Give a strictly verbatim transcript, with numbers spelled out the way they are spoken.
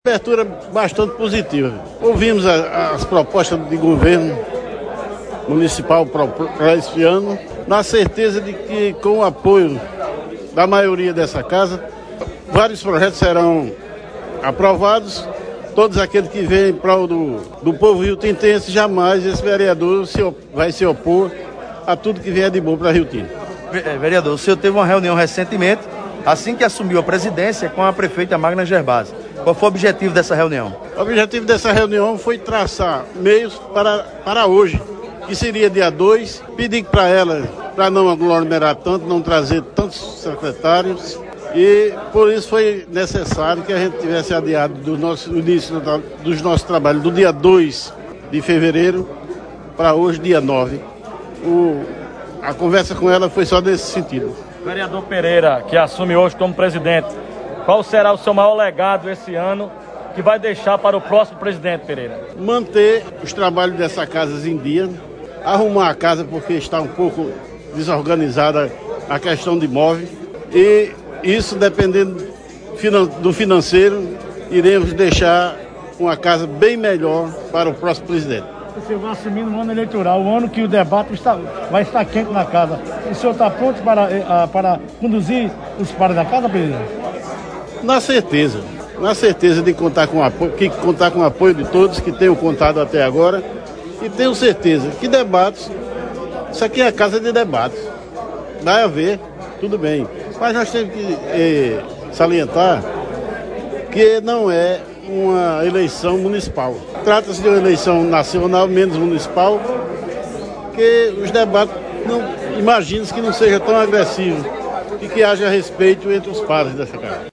Abertura bastante positiva. Ouvimos a, as propostas de governo municipal para esse ano, na certeza de que, com o apoio da maioria dessa casa, vários projetos serão aprovados. Todos aqueles que vêm em prol do, do povo riotintense, jamais esse vereador se, vai se opor a tudo que vier de bom para Rio Tinto. Vereador, o senhor teve uma reunião recentemente, assim que assumiu a presidência, com a prefeita Magna Gervásio. Qual foi o objetivo dessa reunião? O objetivo dessa reunião foi traçar meios para, para hoje, que seria dia dois, pedir para ela, para não aglomerar tanto, não trazer tantos secretários, e por isso foi necessário que a gente tivesse adiado do nosso, o início da, dos nossos trabalhos do dia dois de fevereiro para hoje, dia nove. O, a conversa com ela foi só nesse sentido. Vereador Pereira, que assume hoje como presidente, qual será o seu maior legado esse ano que vai deixar para o próximo presidente, Pereira? Manter os trabalhos dessa casa em dia, arrumar a casa porque está um pouco desorganizada a questão de imóvel, e isso, dependendo do financeiro, iremos deixar uma casa bem melhor para o próximo presidente. O senhor vai assumir no ano eleitoral, o ano que o debate está, vai estar quente na casa. O senhor está pronto para, para conduzir os trabalhos da casa, presidente? Na certeza, na certeza de contar com apoio, que contar com o apoio de todos que tenham contado até agora, e tenho certeza que debates, isso aqui é a casa de debates, vai haver, tudo bem, mas nós temos que eh, salientar que não é uma eleição municipal, trata-se de uma eleição nacional, menos municipal, que os debates, não, imagino que não seja tão agressivo e que haja respeito entre os pares dessa casa.